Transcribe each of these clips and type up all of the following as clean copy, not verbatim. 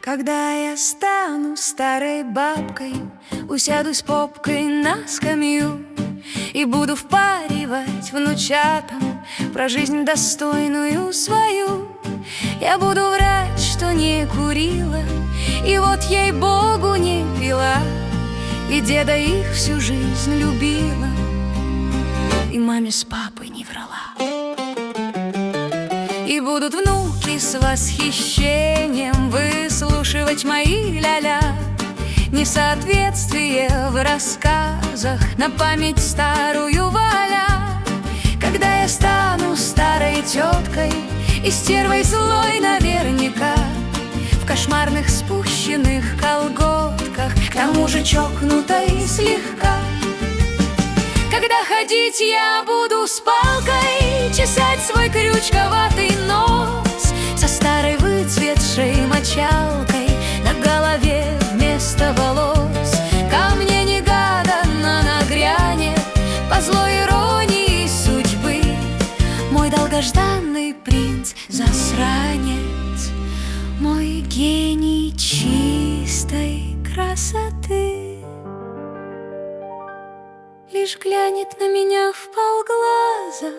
Когда я стану старой бабкой, усядусь попкой на скамью и буду впаривать внучатам про жизнь достойную свою. Я буду врать, что не курила, и вот ей-богу не пила, и деда их всю жизнь любила, и маме с папой не врала. И будут внуки с восхищением выслушивать мои ля-ля, несоответствие в рассказах на память старую валя. Когда я стану старой теткой и стервой злой наверняка, в кошмарных спущенных колготках, к тому же чокнутой слегка. Когда ходить я буду с палкой, чесать свой крючковатый нос, со старой выцветшей мочалкой на голове вместо волос, ко мне негаданно нагрянет по злой иронии судьбы мой долгожданный принц-засранец, мой гений чистой красоты. Лишь глянет на меня вполглаза,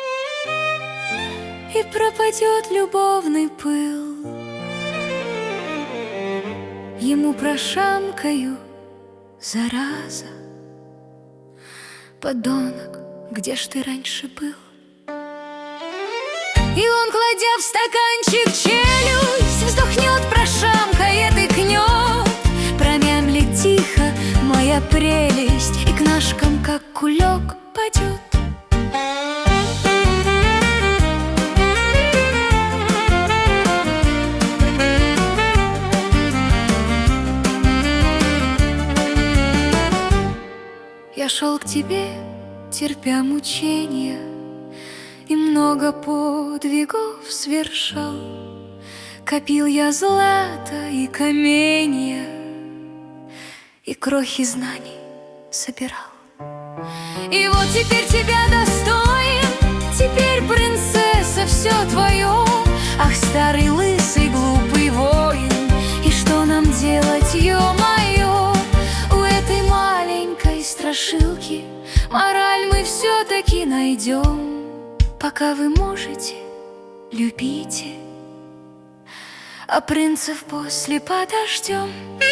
и пропадет любовный пыл. Ему прошамкаю: зараза, подонок, где ж ты раньше был? И он, кладя в стаканчик челюсть, вздохнет, прошамкает и кнет, промямлит тихо: моя прелесть, и к ножкам, как кулек, падет. Я шел к тебе, терпя мучения, и много подвигов совершал. Копил я злато и каменья, и крохи знаний собирал. И вот теперь тебя достоин, теперь, принцесса, все твое. Ах, старый лысый глупый воин, и что нам делать, ё-моё? У этой маленькой страшилки мораль мы все-таки найдем. Пока вы можете, любите, а принцев после подождем.